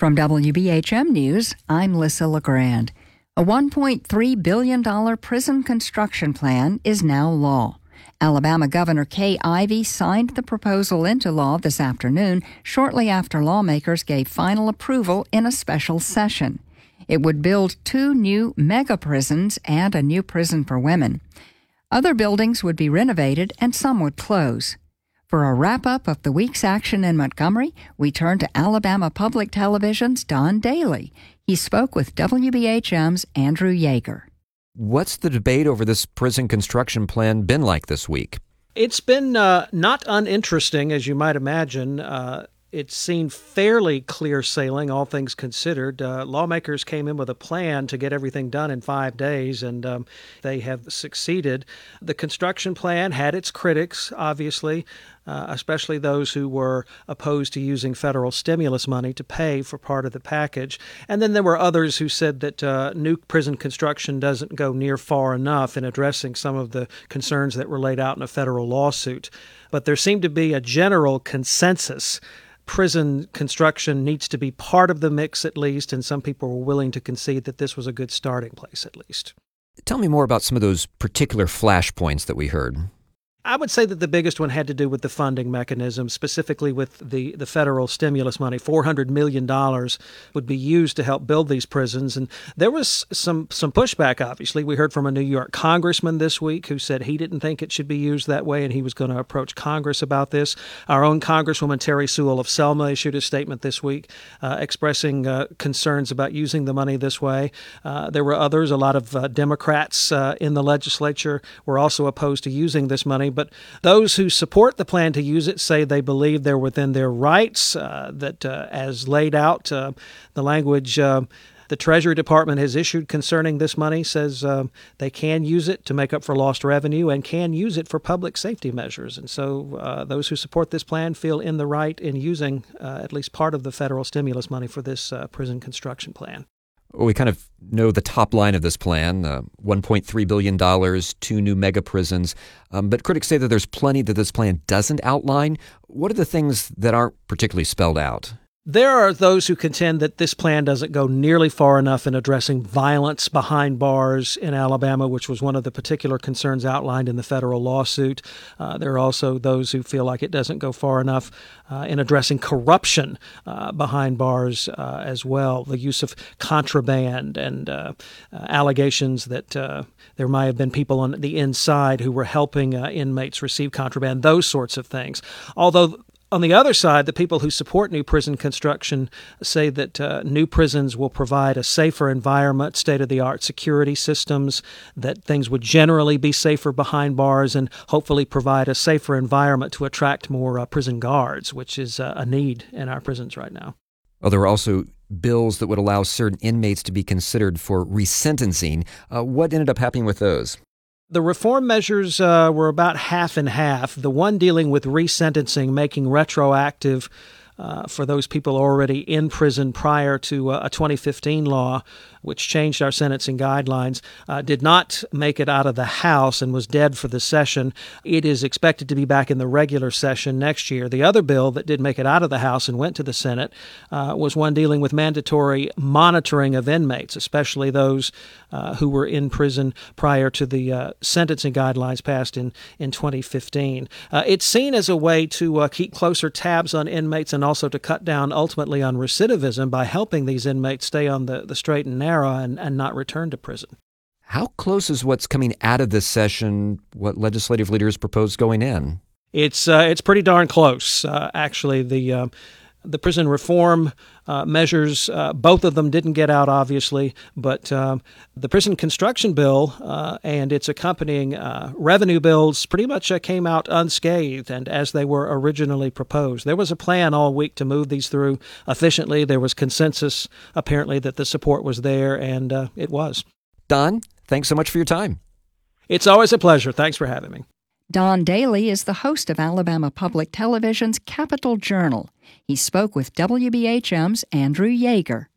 From WBHM News, I'm Lissa LeGrand. A $1.3 billion prison construction plan is now law. Alabama Governor Kay Ivey signed the proposal into law this afternoon, shortly after lawmakers gave final approval in a special session. It would build 2 new mega prisons and a new prison for women. Other buildings would be renovated and some would close. For a wrap-up of the week's action in Montgomery, we turn to Alabama Public Television's Don Daly. He spoke with WBHM's Andrew Yeager. What's the debate over this prison construction plan been like this week? It's been not uninteresting, as you might imagine. It's seen fairly clear sailing, all things considered. Lawmakers came in with a plan to get everything done in 5 days, and they have succeeded. The construction plan had its critics, obviously, especially those who were opposed to using federal stimulus money to pay for part of the package. And then there were others who said that new prison construction doesn't go near far enough in addressing some of the concerns that were laid out in a federal lawsuit. But there seemed to be a general consensus. Prison construction needs to be part of the mix at least, and some people were willing to concede that this was a good starting place at least. Tell me more about some of those particular flashpoints that we heard. I would say that the biggest one had to do with the funding mechanism, specifically with the federal stimulus money. $400 million would be used to help build these prisons. And there was some pushback, obviously. We heard from a New York congressman this week who said he didn't think it should be used that way, and he was going to approach Congress about this. Our own Congresswoman Terry Sewell of Selma issued a statement this week expressing concerns about using the money this way. There were others. A lot of Democrats in the legislature were also opposed to using this money. But those who support the plan to use it say they believe they're within their rights, that as laid out, the language the Treasury Department has issued concerning this money says they can use it to make up for lost revenue and can use it for public safety measures. And so those who support this plan feel in the right in using at least part of the federal stimulus money for this prison construction plan. Well, we kind of know the top line of this plan, $1.3 billion, 2 new mega prisons. But critics say that there's plenty that this plan doesn't outline. What are the things that aren't particularly spelled out? There are those who contend that this plan doesn't go nearly far enough in addressing violence behind bars in Alabama, which was one of the particular concerns outlined in the federal lawsuit. There are also those who feel like it doesn't go far enough in addressing corruption behind bars as well, the use of contraband and allegations that there might have been people on the inside who were helping inmates receive contraband, those sorts of things. Although on the other side, the people who support new prison construction say that new prisons will provide a safer environment, state-of-the-art security systems, that things would generally be safer behind bars, and hopefully provide a safer environment to attract more prison guards, which is a need in our prisons right now. Well, there are also bills that would allow certain inmates to be considered for resentencing. What ended up happening with those? The reform measures were about half and half. The one dealing with resentencing, making retroactive for those people already in prison prior to a 2015 law, which changed our sentencing guidelines, did not make it out of the House and was dead for the session. It is expected to be back in the regular session next year. The other bill that did make it out of the House and went to the Senate was one dealing with mandatory monitoring of inmates, especially those who were in prison prior to the sentencing guidelines passed in 2015. It's seen as a way to keep closer tabs on inmates and also to cut down ultimately on recidivism by helping these inmates stay on the straight and narrow and not return to prison. How close is what's coming out of this session what legislative leaders proposed going in? It's pretty darn close. Actually, the prison reform measures, both of them didn't get out, obviously, but the prison construction bill and its accompanying revenue bills pretty much came out unscathed and as they were originally proposed. There was a plan all week to move these through efficiently. There was consensus, apparently, that the support was there, and it was. Don, thanks so much for your time. It's always a pleasure. Thanks for having me. Don Daly is the host of Alabama Public Television's Capitol Journal. He spoke with WBHM's Andrew Yeager.